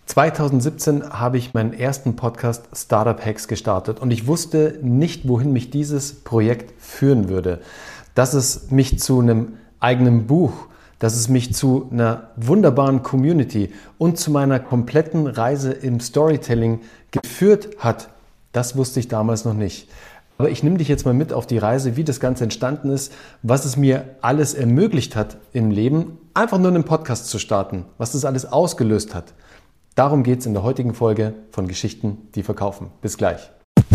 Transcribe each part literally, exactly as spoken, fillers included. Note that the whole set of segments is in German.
zweitausendsiebzehn habe ich meinen ersten Podcast Startup Hacks gestartet und ich wusste nicht, wohin mich dieses Projekt führen würde. Dass es mich zu einem eigenen Buch, dass es mich zu einer wunderbaren Community und zu meiner kompletten Reise im Storytelling geführt hat, das wusste ich damals noch nicht. Aber ich nehme dich jetzt mal mit auf die Reise, wie das Ganze entstanden ist, was es mir alles ermöglicht hat im Leben, einfach nur einen Podcast zu starten, was das alles ausgelöst hat. Darum geht es in der heutigen Folge von Geschichten, die verkaufen. Bis gleich.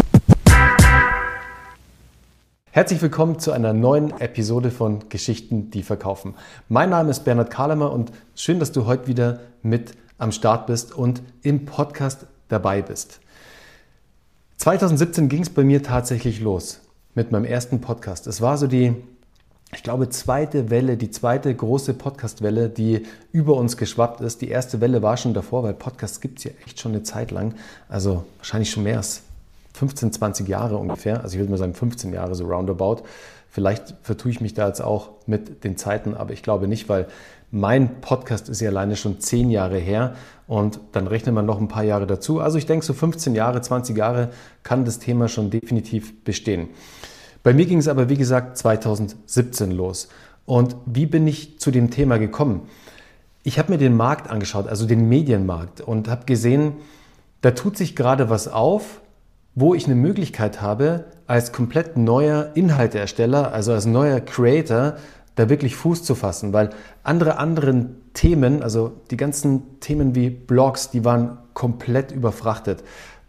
Herzlich willkommen zu einer neuen Episode von Geschichten, die verkaufen. Mein Name ist Bernhard Kahlemer und schön, dass du heute wieder mit am Start bist und im Podcast dabei bist. zweitausendsiebzehn ging es bei mir tatsächlich los mit meinem ersten Podcast. Es war so die, ich glaube, zweite Welle, die zweite große Podcast-Welle, die über uns geschwappt ist. Die erste Welle war schon davor, weil Podcasts gibt es ja echt schon eine Zeit lang. Also wahrscheinlich schon mehr als fünfzehn, zwanzig Jahre ungefähr. Also ich würde mal sagen fünfzehn Jahre so roundabout. Vielleicht vertue ich mich da jetzt auch mit den Zeiten, aber ich glaube nicht, weil mein Podcast ist ja alleine schon zehn Jahre her und dann rechnet man noch ein paar Jahre dazu. Also ich denke, so fünfzehn Jahre, zwanzig Jahre kann das Thema schon definitiv bestehen. Bei mir ging es aber, wie gesagt, zweitausendsiebzehn los. Und wie bin ich zu dem Thema gekommen? Ich habe mir den Markt angeschaut, also den Medienmarkt, und habe gesehen, da tut sich gerade was auf, wo ich eine Möglichkeit habe, als komplett neuer Inhalteersteller, also als neuer Creator, da wirklich Fuß zu fassen, weil andere anderen Themen, also die ganzen Themen wie Blogs, die waren komplett überfrachtet.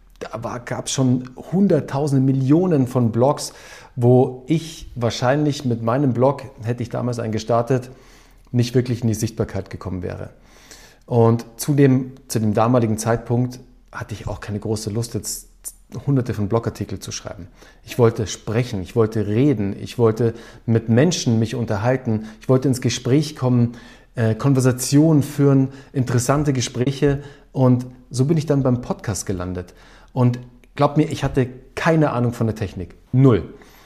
Da gab es schon hunderttausende, Millionen von Blogs, wo ich wahrscheinlich mit meinem Blog, hätte ich damals einen gestartet, nicht wirklich in die Sichtbarkeit gekommen wäre. Und zu dem, zu dem damaligen Zeitpunkt hatte ich auch keine große Lust, jetzt hunderte von Blogartikeln zu schreiben. Ich wollte sprechen, ich wollte reden, ich wollte mit Menschen mich unterhalten, ich wollte ins Gespräch kommen, äh, Konversationen führen, interessante Gespräche, und so bin ich dann beim Podcast gelandet. Und glaub mir, ich hatte keine Ahnung von der Technik. Null.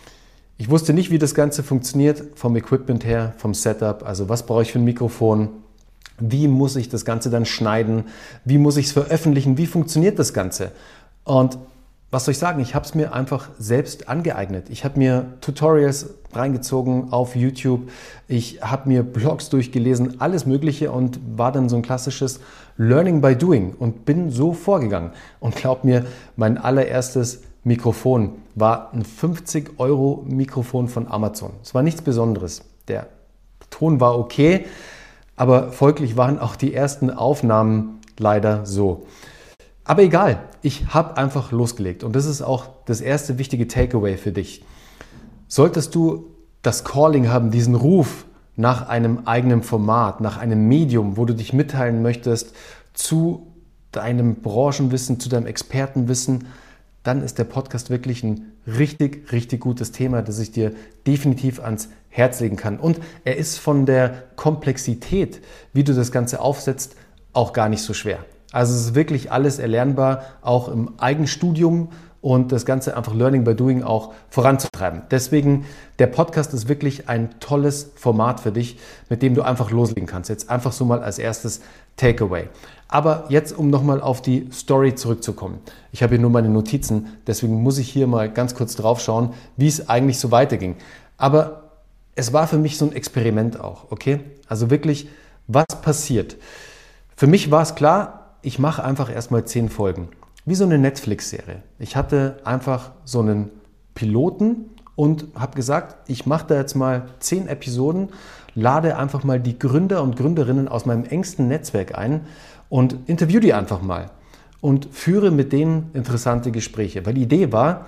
Ich wusste nicht, wie das Ganze funktioniert, vom Equipment her, vom Setup, also was brauche ich für ein Mikrofon, wie muss ich das Ganze dann schneiden, wie muss ich es veröffentlichen, wie funktioniert das Ganze? Und was soll ich sagen, ich habe es mir einfach selbst angeeignet. Ich habe mir Tutorials reingezogen auf YouTube, ich habe mir Blogs durchgelesen, alles Mögliche, und war dann so ein klassisches Learning by Doing und bin so vorgegangen. Und glaub mir, mein allererstes Mikrofon war ein fünfzig Euro Mikrofon von Amazon. Es war nichts Besonderes. Der Ton war okay, aber folglich waren auch die ersten Aufnahmen leider so. Aber egal, ich habe einfach losgelegt, und das ist auch das erste wichtige Takeaway für dich. Solltest du das Calling haben, diesen Ruf nach einem eigenen Format, nach einem Medium, wo du dich mitteilen möchtest zu deinem Branchenwissen, zu deinem Expertenwissen, dann ist der Podcast wirklich ein richtig, richtig gutes Thema, das ich dir definitiv ans Herz legen kann. Und er ist von der Komplexität, wie du das Ganze aufsetzt, auch gar nicht so schwer. Also es ist wirklich alles erlernbar, auch im Eigenstudium, und das Ganze einfach Learning by Doing auch voranzutreiben. Deswegen, der Podcast ist wirklich ein tolles Format für dich, mit dem du einfach loslegen kannst. Jetzt einfach so mal als erstes Takeaway. Aber jetzt, um nochmal auf die Story zurückzukommen. Ich habe hier nur meine Notizen, deswegen muss ich hier mal ganz kurz drauf schauen, wie es eigentlich so weiterging. Aber es war für mich so ein Experiment auch, okay? Also wirklich, was passiert? Für mich war es klar, ich mache einfach erstmal zehn Folgen. Wie so eine Netflix-Serie. Ich hatte einfach so einen Piloten und habe gesagt, ich mache da jetzt mal zehn Episoden, lade einfach mal die Gründer und Gründerinnen aus meinem engsten Netzwerk ein und interview die einfach mal und führe mit denen interessante Gespräche. Weil die Idee war,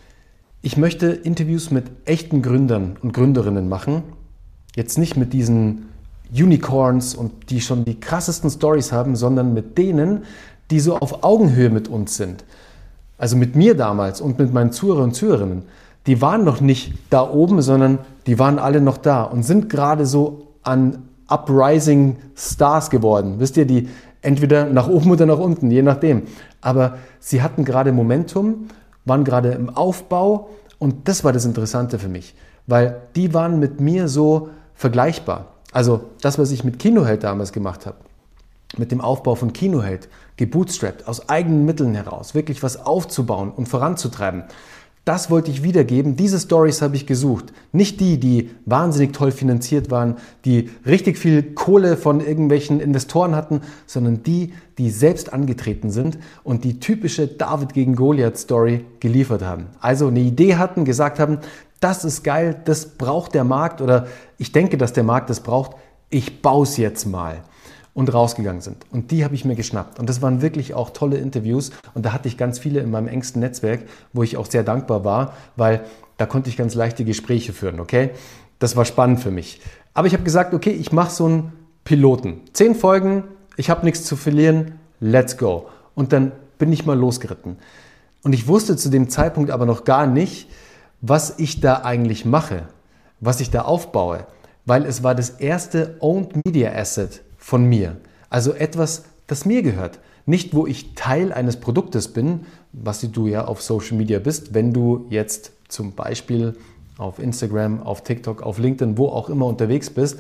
ich möchte Interviews mit echten Gründern und Gründerinnen machen, jetzt nicht mit diesen Unicorns und die schon die krassesten Stories haben, sondern mit denen, die so auf Augenhöhe mit uns sind. Also mit mir damals und mit meinen Zuhörern und Zuhörerinnen. Die waren noch nicht da oben, sondern die waren alle noch da und sind gerade so an Uprising Stars geworden. Wisst ihr, die entweder nach oben oder nach unten, je nachdem. Aber sie hatten gerade Momentum, waren gerade im Aufbau, und das war das Interessante für mich, weil die waren mit mir so vergleichbar. Also das, was ich mit Kinoheld damals gemacht habe, mit dem Aufbau von Kinoheld, gebootstrapped, aus eigenen Mitteln heraus, wirklich was aufzubauen und voranzutreiben. Das wollte ich wiedergeben. Diese Stories habe ich gesucht. Nicht die, die wahnsinnig toll finanziert waren, die richtig viel Kohle von irgendwelchen Investoren hatten, sondern die, die selbst angetreten sind und die typische David gegen Goliath Story geliefert haben. Also eine Idee hatten, gesagt haben, das ist geil, das braucht der Markt oder ich denke, dass der Markt das braucht. Ich baue es jetzt mal. Und rausgegangen sind. Und die habe ich mir geschnappt. Und das waren wirklich auch tolle Interviews. Und da hatte ich ganz viele in meinem engsten Netzwerk, wo ich auch sehr dankbar war, weil da konnte ich ganz leichte Gespräche führen, okay? Das war spannend für mich. Aber ich habe gesagt, okay, ich mache so einen Piloten. Zehn Folgen, ich habe nichts zu verlieren, let's go. Und dann bin ich mal losgeritten. Und ich wusste zu dem Zeitpunkt aber noch gar nicht, was ich da eigentlich mache, was ich da aufbaue. Weil es war das erste Owned Media Asset von mir. Also etwas, das mir gehört. Nicht, wo ich Teil eines Produktes bin, was du ja auf Social Media bist, wenn du jetzt zum Beispiel auf Instagram, auf TikTok, auf LinkedIn, wo auch immer unterwegs bist,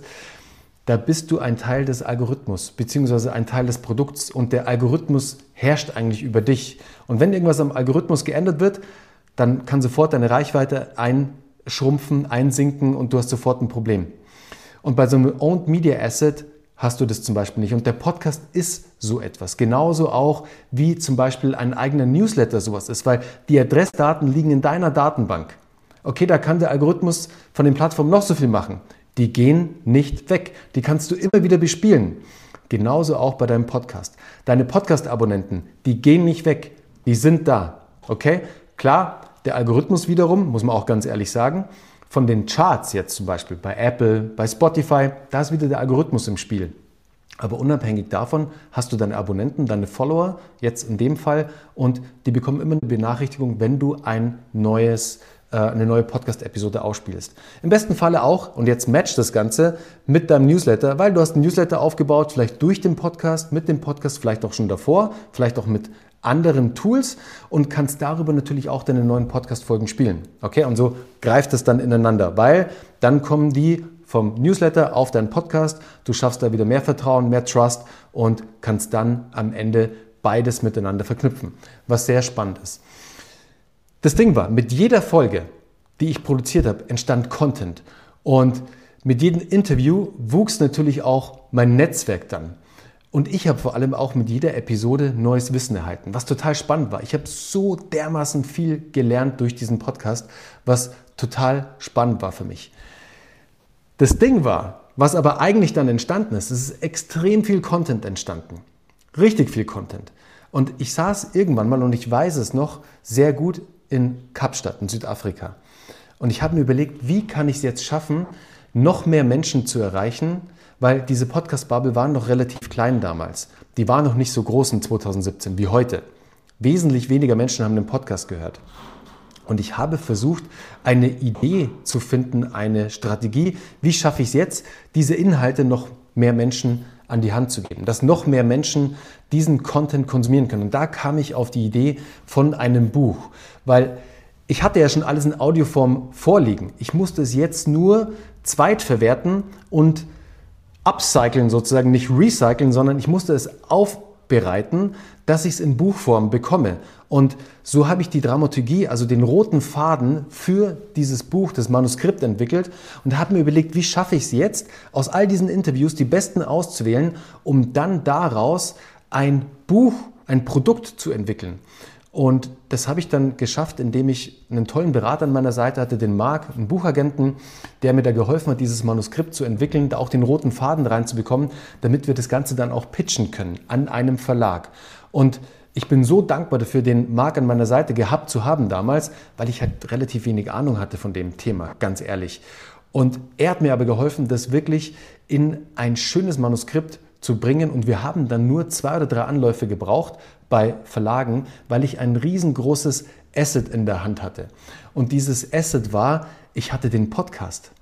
da bist du ein Teil des Algorithmus, beziehungsweise ein Teil des Produkts und der Algorithmus herrscht eigentlich über dich. Und wenn irgendwas am Algorithmus geändert wird, dann kann sofort deine Reichweite einschrumpfen, einsinken und du hast sofort ein Problem. Und bei so einem Owned Media Asset hast du das zum Beispiel nicht. Und der Podcast ist so etwas. Genauso auch wie zum Beispiel ein eigener Newsletter sowas ist, weil die Adressdaten liegen in deiner Datenbank. Okay, da kann der Algorithmus von den Plattformen noch so viel machen. Die gehen nicht weg. Die kannst du immer wieder bespielen. Genauso auch bei deinem Podcast. Deine Podcast-Abonnenten, die gehen nicht weg. Die sind da. Okay? Klar, der Algorithmus wiederum, muss man auch ganz ehrlich sagen, von den Charts jetzt zum Beispiel bei Apple, bei Spotify, da ist wieder der Algorithmus im Spiel. Aber unabhängig davon hast du deine Abonnenten, deine Follower, jetzt in dem Fall, und die bekommen immer eine Benachrichtigung, wenn du ein neues, äh, eine neue Podcast-Episode ausspielst. Im besten Falle auch, und jetzt match das Ganze mit deinem Newsletter, weil du hast einen Newsletter aufgebaut, vielleicht durch den Podcast, mit dem Podcast, vielleicht auch schon davor, vielleicht auch mit anderen Tools und kannst darüber natürlich auch deine neuen Podcast-Folgen spielen. Okay, und so greift es dann ineinander, weil dann kommen die vom Newsletter auf deinen Podcast, du schaffst da wieder mehr Vertrauen, mehr Trust und kannst dann am Ende beides miteinander verknüpfen, was sehr spannend ist. Das Ding war, mit jeder Folge, die ich produziert habe, entstand Content und mit jedem Interview wuchs natürlich auch mein Netzwerk dann. Und ich habe vor allem auch mit jeder Episode neues Wissen erhalten, was total spannend war. Ich habe so dermaßen viel gelernt durch diesen Podcast, was total spannend war für mich. Das Ding war, was aber eigentlich dann entstanden ist, es ist extrem viel Content entstanden. Richtig viel Content. Und ich saß irgendwann mal, und ich weiß es noch sehr gut, in Kapstadt in Südafrika. Und ich habe mir überlegt, wie kann ich es jetzt schaffen, noch mehr Menschen zu erreichen, weil diese Podcast-Bubble waren noch relativ klein damals. Die war noch nicht so groß in zweitausendsiebzehn wie heute. Wesentlich weniger Menschen haben den Podcast gehört. Und ich habe versucht, eine Idee zu finden, eine Strategie, wie schaffe ich es jetzt, diese Inhalte noch mehr Menschen an die Hand zu geben, dass noch mehr Menschen diesen Content konsumieren können. Und da kam ich auf die Idee von einem Buch, weil ich hatte ja schon alles in Audioform vorliegen. Ich musste es jetzt nur zweitverwerten und upcyclen sozusagen, nicht recyceln, sondern ich musste es aufbereiten, dass ich es in Buchform bekomme. Und so habe ich die Dramaturgie, also den roten Faden für dieses Buch, das Manuskript entwickelt und habe mir überlegt, wie schaffe ich es jetzt, aus all diesen Interviews die besten auszuwählen, um dann daraus ein Buch, ein Produkt zu entwickeln. Und das habe ich dann geschafft, indem ich einen tollen Berater an meiner Seite hatte, den Marc, einen Buchagenten, der mir da geholfen hat, dieses Manuskript zu entwickeln, da auch den roten Faden reinzubekommen, damit wir das Ganze dann auch pitchen können an einem Verlag. Und ich bin so dankbar dafür, den Marc an meiner Seite gehabt zu haben damals, weil ich halt relativ wenig Ahnung hatte von dem Thema, ganz ehrlich. Und er hat mir aber geholfen, das wirklich in ein schönes Manuskript zu bringen. Und wir haben dann nur zwei oder drei Anläufe gebraucht bei Verlagen, weil ich ein riesengroßes Asset in der Hand hatte. Und dieses Asset war, ich hatte den Podcast.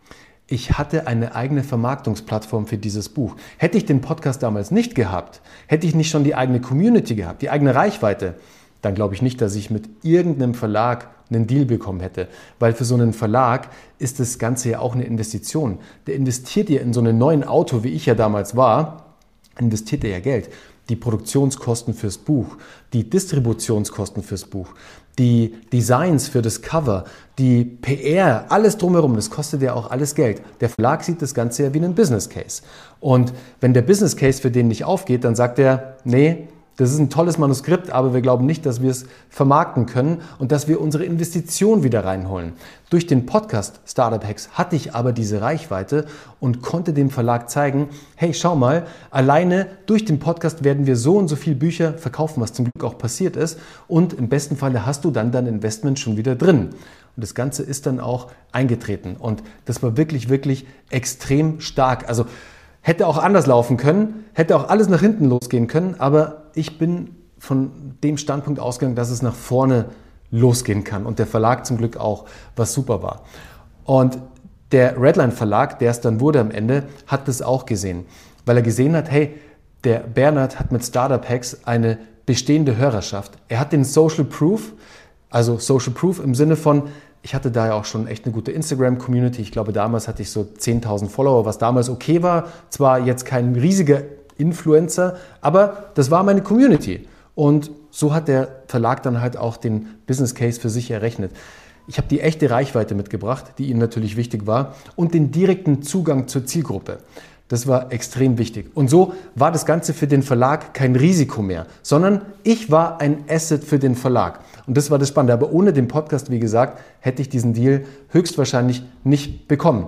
Ich hatte eine eigene Vermarktungsplattform für dieses Buch. Hätte ich den Podcast damals nicht gehabt, hätte ich nicht schon die eigene Community gehabt, die eigene Reichweite, dann glaube ich nicht, dass ich mit irgendeinem Verlag einen Deal bekommen hätte. Weil für so einen Verlag ist das Ganze ja auch eine Investition. Der investiert ja in so einen neuen Auto, wie ich ja damals war, investiert er ja Geld. die Produktionskosten fürs Buch, die Distributionskosten fürs Buch, die Designs für das Cover, die P R, alles drumherum, das kostet ja auch alles Geld. Der Verlag sieht das Ganze ja wie einen Business Case. Und wenn der Business Case für den nicht aufgeht, dann sagt er, nee, das ist ein tolles Manuskript, aber wir glauben nicht, dass wir es vermarkten können und dass wir unsere Investition wieder reinholen. Durch den Podcast Startup Hacks hatte ich aber diese Reichweite und konnte dem Verlag zeigen, hey, schau mal, alleine durch den Podcast werden wir so und so viele Bücher verkaufen, was zum Glück auch passiert ist. Und im besten Falle hast du dann dein Investment schon wieder drin. Und das Ganze ist dann auch eingetreten. Und das war wirklich, wirklich extrem stark. Also hätte auch anders laufen können, hätte auch alles nach hinten losgehen können, aber ich bin von dem Standpunkt ausgegangen, dass es nach vorne losgehen kann und der Verlag zum Glück auch, was super war. Und der Redline Verlag, der es dann wurde am Ende, hat das auch gesehen, weil er gesehen hat, hey, der Bernhard hat mit Startup Hacks eine bestehende Hörerschaft. Er hat den Social Proof, also Social Proof im Sinne von, ich hatte da ja auch schon echt eine gute Instagram-Community. Ich glaube, damals hatte ich so zehntausend Follower, was damals okay war. Zwar jetzt kein riesiger Influencer, aber das war meine Community. Und so hat der Verlag dann halt auch den Business Case für sich errechnet. Ich habe die echte Reichweite mitgebracht, die ihnen natürlich wichtig war, und den direkten Zugang zur Zielgruppe. Das war extrem wichtig. Und so war das Ganze für den Verlag kein Risiko mehr, sondern ich war ein Asset für den Verlag. Und das war das Spannende. Aber ohne den Podcast, wie gesagt, hätte ich diesen Deal höchstwahrscheinlich nicht bekommen.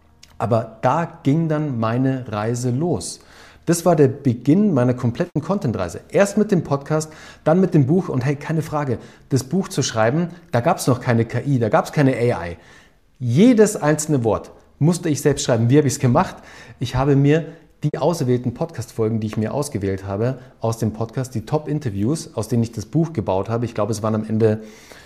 Aber da ging dann meine Reise los. Das war der Beginn meiner kompletten Content-Reise. Erst mit dem Podcast, dann mit dem Buch. Und hey, keine Frage, das Buch zu schreiben, da gab es noch keine K I, da gab es keine A I. Jedes einzelne Wort musste ich selbst schreiben. Wie habe ich es gemacht? Ich habe mir die auserwählten Podcast-Folgen, die ich mir ausgewählt habe, aus dem Podcast, die Top-Interviews, aus denen ich das Buch gebaut habe, ich glaube, es waren am Ende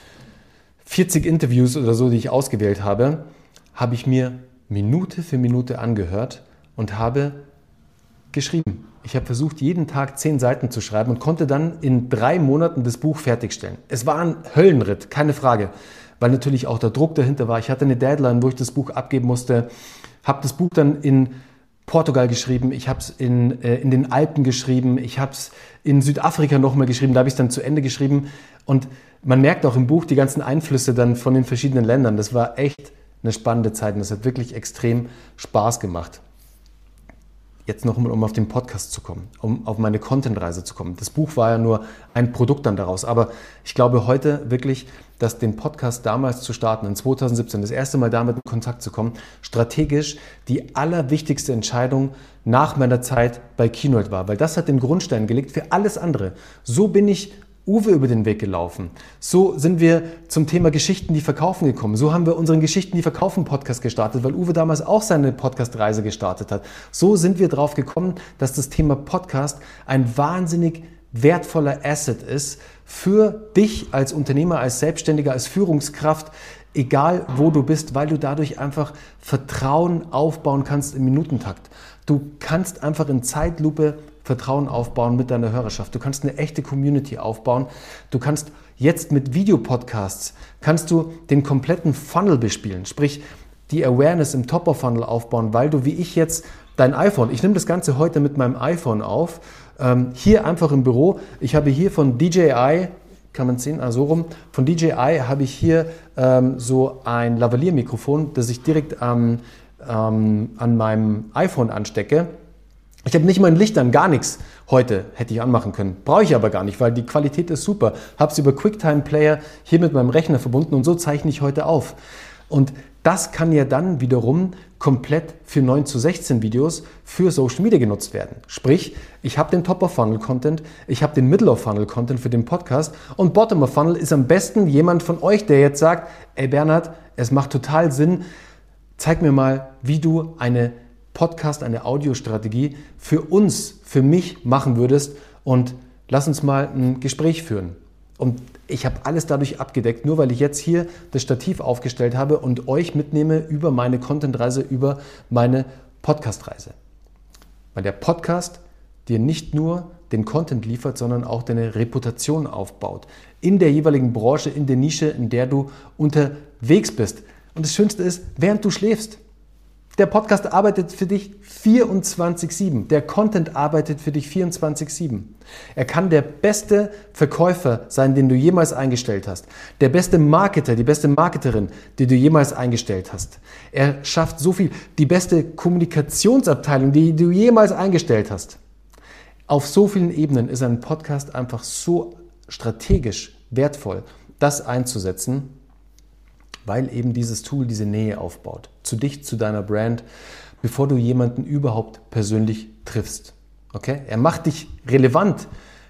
vierzig Interviews oder so, die ich ausgewählt habe, habe ich mir Minute für Minute angehört und habe geschrieben. Ich habe versucht, jeden Tag zehn Seiten zu schreiben und konnte dann in drei Monaten das Buch fertigstellen. Es war ein Höllenritt, keine Frage, weil natürlich auch der Druck dahinter war. Ich hatte eine Deadline, wo ich das Buch abgeben musste, habe das Buch dann in Portugal geschrieben, ich habe es in, äh, in den Alpen geschrieben, ich habe es in Südafrika nochmal geschrieben, da habe ich es dann zu Ende geschrieben. Und man merkt auch im Buch die ganzen Einflüsse dann von den verschiedenen Ländern. Das war echt eine spannende Zeit und das hat wirklich extrem Spaß gemacht. Jetzt noch mal, um auf den Podcast zu kommen, um auf meine Content-Reise zu kommen. Das Buch war ja nur ein Produkt dann daraus, aber ich glaube heute wirklich, dass den Podcast damals zu starten, in zweitausendsiebzehn, das erste Mal damit in Kontakt zu kommen, strategisch die allerwichtigste Entscheidung nach meiner Zeit bei Keynote war, weil das hat den Grundstein gelegt für alles andere. So bin ich Uwe über den Weg gelaufen. So sind wir zum Thema Geschichten, die verkaufen gekommen. So haben wir unseren Geschichten, die verkaufen Podcast gestartet, weil Uwe damals auch seine Podcast-Reise gestartet hat. So sind wir drauf gekommen, dass das Thema Podcast ein wahnsinnig wertvoller Asset ist für dich als Unternehmer, als Selbstständiger, als Führungskraft, egal wo du bist, weil du dadurch einfach Vertrauen aufbauen kannst im Minutentakt. Du kannst einfach in Zeitlupe Vertrauen aufbauen mit deiner Hörerschaft. Du kannst eine echte Community aufbauen. Du kannst jetzt mit Videopodcasts, kannst du den kompletten Funnel bespielen, sprich die Awareness im Top-of-Funnel aufbauen, weil du wie ich jetzt dein iPhone, ich nehme das Ganze heute mit meinem iPhone auf, ähm, hier einfach im Büro, ich habe hier von D J I, kann man sehen, also rum, von D J I habe ich hier ähm, so ein Lavalier-Mikrofon, das ich direkt ähm, ähm, an meinem iPhone anstecke. Ich habe nicht mal ein Licht an, gar nichts heute hätte ich anmachen können. Brauche ich aber gar nicht, weil die Qualität ist super. Habe es über QuickTime Player hier mit meinem Rechner verbunden und so zeichne ich heute auf. Und das kann ja dann wiederum komplett für neun zu sechzehn Videos für Social Media genutzt werden. Sprich, ich habe den Top-of-Funnel-Content, ich habe den Middle-of-Funnel-Content für den Podcast und Bottom-of-Funnel ist am besten jemand von euch, der jetzt sagt, ey Bernhard, es macht total Sinn, zeig mir mal, wie du eine Podcast, eine Audiostrategie für uns, für mich machen würdest und lass uns mal ein Gespräch führen. Und ich habe alles dadurch abgedeckt, nur weil ich jetzt hier das Stativ aufgestellt habe und euch mitnehme über meine Content-Reise, über meine Podcast-Reise. Weil der Podcast dir nicht nur den Content liefert, sondern auch deine Reputation aufbaut. In der jeweiligen Branche, in der Nische, in der du unterwegs bist. Und das Schönste ist, während du schläfst. Der Podcast arbeitet für dich vierundzwanzig sieben. Der Content arbeitet für dich vierundzwanzig sieben. Er kann der beste Verkäufer sein, den du jemals eingestellt hast. Der beste Marketer, die beste Marketerin, die du jemals eingestellt hast. Er schafft so viel. Die beste Kommunikationsabteilung, die du jemals eingestellt hast. Auf so vielen Ebenen ist ein Podcast einfach so strategisch wertvoll, das einzusetzen, weil eben dieses Tool diese Nähe aufbaut. Zu dich, zu deiner Brand, bevor du jemanden überhaupt persönlich triffst. Okay? Er macht dich relevant,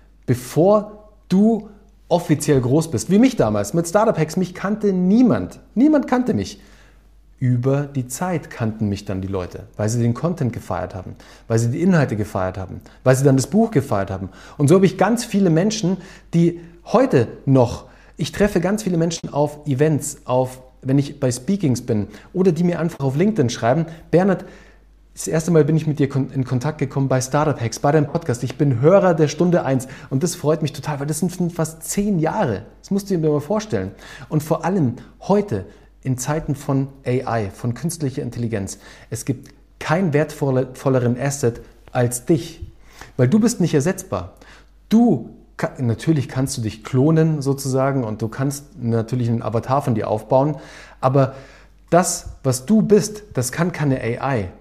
bevor du offiziell groß bist. Wie mich damals mit Startup Hacks. Mich kannte niemand. Niemand kannte mich. Über die Zeit kannten mich dann die Leute, weil sie den Content gefeiert haben, weil sie die Inhalte gefeiert haben, weil sie dann das Buch gefeiert haben. Und so habe ich ganz viele Menschen, die heute noch, ich treffe ganz viele Menschen auf Events, auf, wenn ich bei Speakings bin oder die mir einfach auf LinkedIn schreiben, Bernhard, das erste Mal bin ich mit dir in Kontakt gekommen bei Startup Hacks, bei deinem Podcast. Ich bin Hörer der Stunde eins und das freut mich total, weil das sind fast zehn Jahre. Das musst du dir mal vorstellen. Und vor allem heute, in Zeiten von A I, von künstlicher Intelligenz, es gibt keinen wertvolleren Asset als dich, weil du bist nicht ersetzbar. Du, natürlich kannst du dich klonen sozusagen und du kannst natürlich einen Avatar von dir aufbauen, aber das, was du bist, das kann keine A I.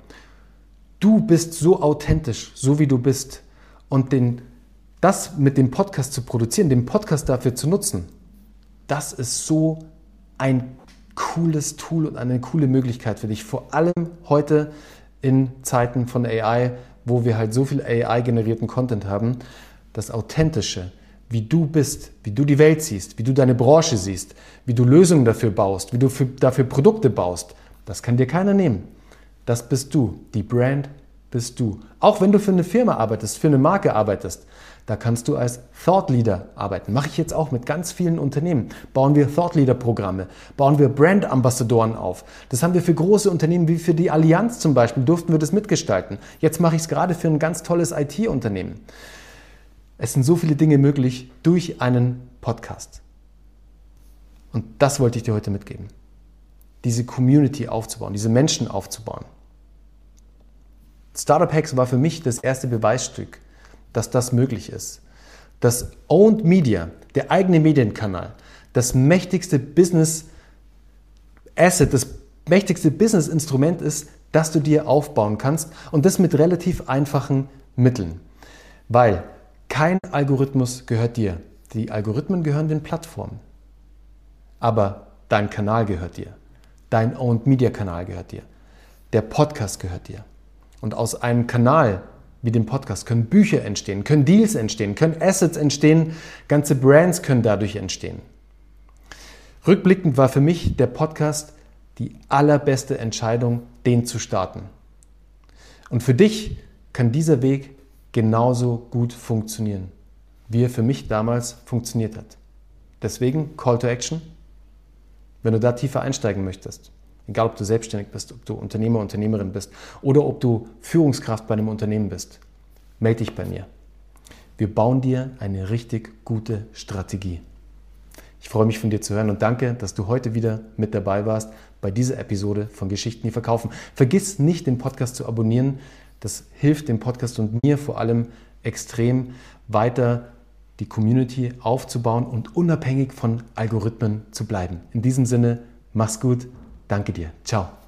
Du bist so authentisch, so wie du bist und den, das mit dem Podcast zu produzieren, den Podcast dafür zu nutzen, das ist so ein cooles Tool und eine coole Möglichkeit für dich, vor allem heute in Zeiten von A I, wo wir halt so viel A I-generierten Content haben, das Authentische, wie du bist, wie du die Welt siehst, wie du deine Branche siehst, wie du Lösungen dafür baust, wie du für, dafür Produkte baust, das kann dir keiner nehmen. Das bist du, die Brand bist du. Auch wenn du für eine Firma arbeitest, für eine Marke arbeitest, da kannst du als Thought Leader arbeiten. Mache ich jetzt auch mit ganz vielen Unternehmen. Bauen wir Thought Leader Programme, bauen wir Brand Ambassadoren auf. Das haben wir für große Unternehmen wie für die Allianz zum Beispiel, durften wir das mitgestalten. Jetzt mache ich es gerade für ein ganz tolles I T-Unternehmen. Es sind so viele Dinge möglich durch einen Podcast. Und das wollte ich dir heute mitgeben. Diese Community aufzubauen, diese Menschen aufzubauen. Startup Hacks war für mich das erste Beweisstück, dass das möglich ist. Dass Owned Media, der eigene Medienkanal, das mächtigste Business Asset, das mächtigste Business Instrument ist, das du dir aufbauen kannst und das mit relativ einfachen Mitteln. Weil kein Algorithmus gehört dir. Die Algorithmen gehören den Plattformen. Aber dein Kanal gehört dir. Dein Owned Media Kanal gehört dir. Der Podcast gehört dir. Und aus einem Kanal wie dem Podcast können Bücher entstehen, können Deals entstehen, können Assets entstehen, ganze Brands können dadurch entstehen. Rückblickend war für mich der Podcast die allerbeste Entscheidung, den zu starten. Und für dich kann dieser Weg genauso gut funktionieren, wie er für mich damals funktioniert hat. Deswegen Call to Action, wenn du da tiefer einsteigen möchtest. Egal, ob du selbstständig bist, ob du Unternehmer, Unternehmerin bist oder ob du Führungskraft bei einem Unternehmen bist, melde dich bei mir. Wir bauen dir eine richtig gute Strategie. Ich freue mich von dir zu hören und danke, dass du heute wieder mit dabei warst bei dieser Episode von Geschichten, die verkaufen. Vergiss nicht, den Podcast zu abonnieren. Das hilft dem Podcast und mir vor allem extrem weiter die Community aufzubauen und unabhängig von Algorithmen zu bleiben. In diesem Sinne, mach's gut. Danke dir. Ciao.